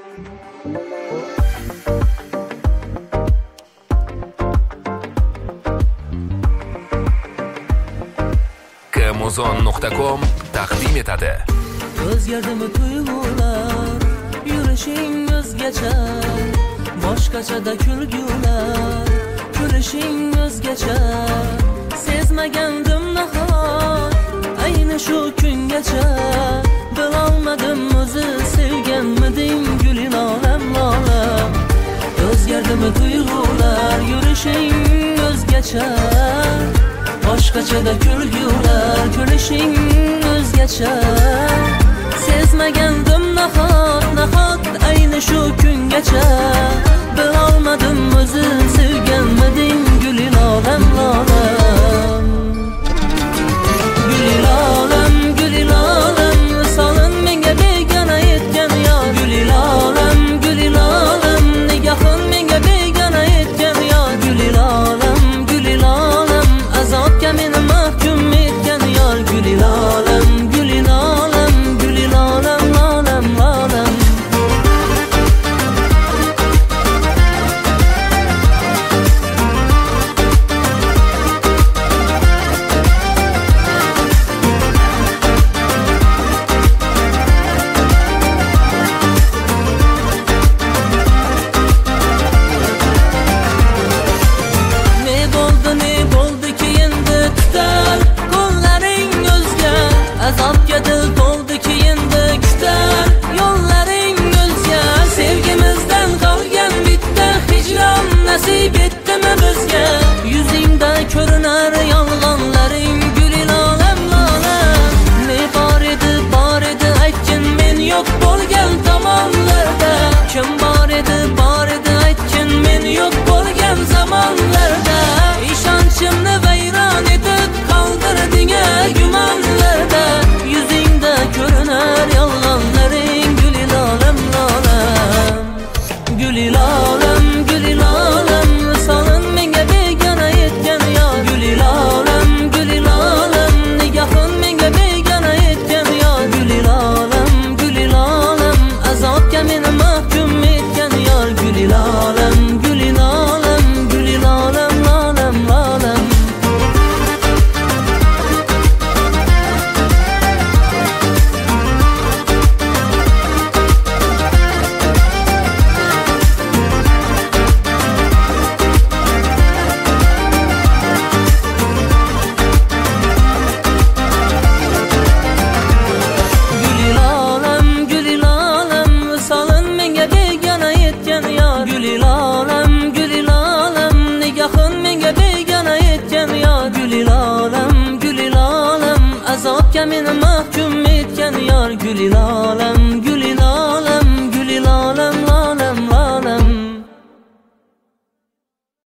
Kmuzon.com taqdim etadi. O'zgardimi tuyg'ular, yurishing o'zgacha, boshqachada kulgular, kulishing o'zgacha. Sezmagandim nahot, ayni shu kungacha, bilolmadim o'zi sevganmiding guling olam lolam. O'zgardimi tuyg'ular, yurishing o'zgacha, boshqachada kulgular, kulishing o'zgacha. Sezmagandim nahot, ayni shu kungacha, bilolmadim o'zi sevganmiding guling olam lolam. Guling olam, guling olam, solin menga begona etgan yor. Guling olam, nigohin menga begona etgan yor. Guling olam, azobga meni mahkum etgan yor. Guling olam, lolam, lolam. Ne bo'ldi ki endi tutar qo'llaring o'zga, azobga dil to'ldi ki endi kutar yo'llaring o'zga. Sevgimizdan qolgan bitta hijron nasib etdimi bizga? Yuzingda ko'rinar yolg'onlaring, guling olam, lolam. Ne bor edi aytgin men yo'q bo'lgan tomonlarda. Kim bor edi aytgin men yo'q bo'lgan zamonlarda. Ishonchimni vayron etib qoldirding gumonlarda. Yuzingda ko'rinar yolg'onlaring, guling olam, lolam. Guling olam, solin menga begona etgan yor. Guling olam, nigohin menga begona etgan yor. Guling olam, azobga meni mahkum etgan yor. Guling olam, lolam, lolam. Guling olam, solin menga begona etgan yor. Guling olam, nigohin menga begona etgan yor. Guling olam, azobga meni mahkum etgan yor. Guling olam.